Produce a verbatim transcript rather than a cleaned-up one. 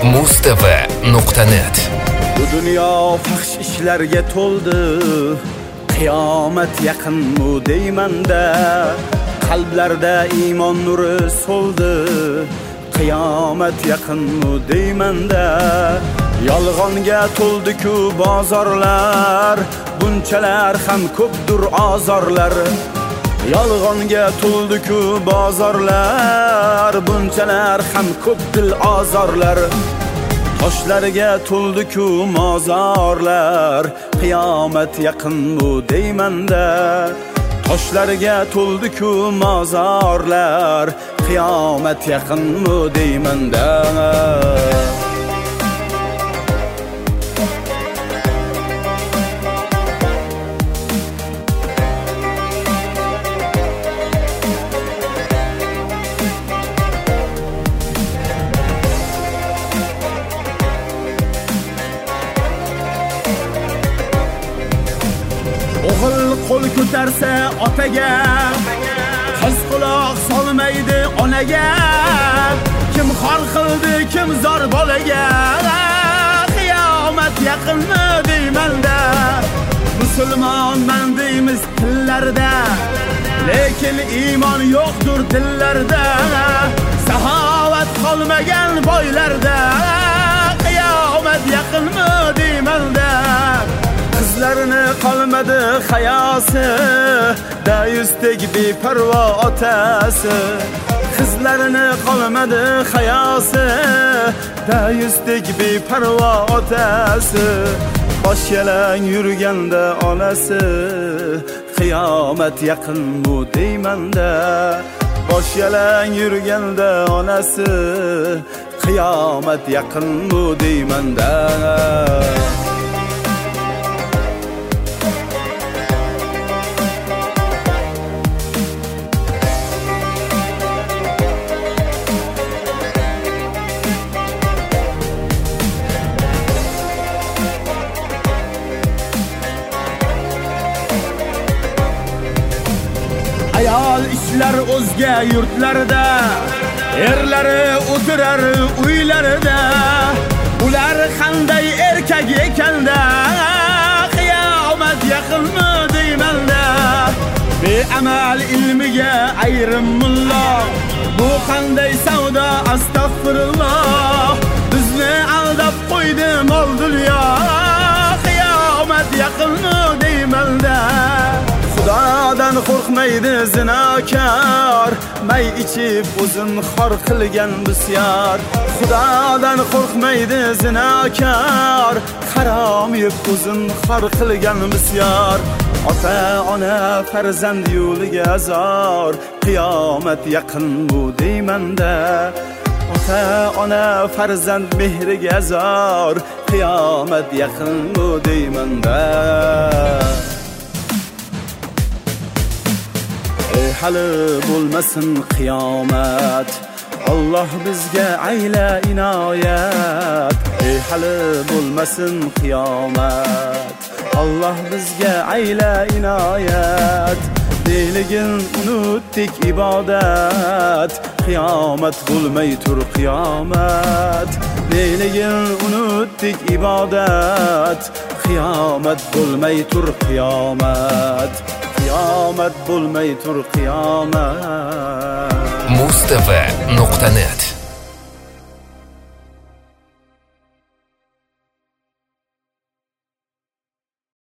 mustv nuqta net. Bu dunyo fahsh ishlarga to'ldi, qiyomat yaqinmi deymanda. Qalblarda iymon nuri so'ldi, qiyomat yaqinmi deymanda. Yolg'onga to'ldi-ku bozorlar, bunchalar ham ko'pdir azorlar. Yolg'onga to'ldi-ku bozorlar, bunchalar ham ko'pdir azorlar. Toshlarga to'ldi-ku mozorlar, qiyomat yaqinmi deymanda. Toshlarga to'ldi-ku mozorlar, qiyomat yaqinmi deymanda. O'g'il qo'l ko'tarsa otaga, qiz quloq solmaydi onaga. Kim xor qildi, kim zor bolaga, qiyomat yaqinmi deymanda. Musulmonman deymiz tillarda, lekin iymon yo'qdir dillarda. Saxovat qolmagan boylarda, qiyomat yaqinmi deymanda. Qizlarini qolmadi hayosi, dayusdek beparvo otasi. Qizlarini qolmadi hayosi, dayusdek beparvo otasi. Bosh yalang yurganda onasi, qiyomat yaqinmi deymanda. Bosh yalang yurganda onasi, qiyomat yaqinmi deymanda. Ayol ishlar o'zga yurtlarda, erlari o'tirar uylarida. Ular qanday erkak ekanda, qiyomat yaqinmi deymanda. Beamal ilmiga ayrim mulla, bu qanday savdo astag'firulloh. Bizni aldab qo'ydi mol dunyo, qiyomat yaqinmi deymanda. Xudodan qo'rqmaydi zinokor, may ichib o'zin xor qilgan bisyor. Xudodan qo'rqmaydi zinokor, harom yeb o'zin xor qilgan bisyor. Ota ona farzand yo'liga zor, qiyomat yaqinmi deymanda. Ota ona farzand mehriga zor, qiyomat yaqinmi deymanda. Hali bo'lmasin qiyomat, Alloh bizga ayla inoyat. Ey hali bo'lmasin qiyomat, Alloh bizga ayla inoyat. Deyligin unutdik ibodat, qiyomat bo'lmay tur qiyomat. Deyligin unutdik ibodat, qiyomat bo'lmay tur qiyomat. Qiyomat bo'lmay tur qiyomat. mustv nuqta net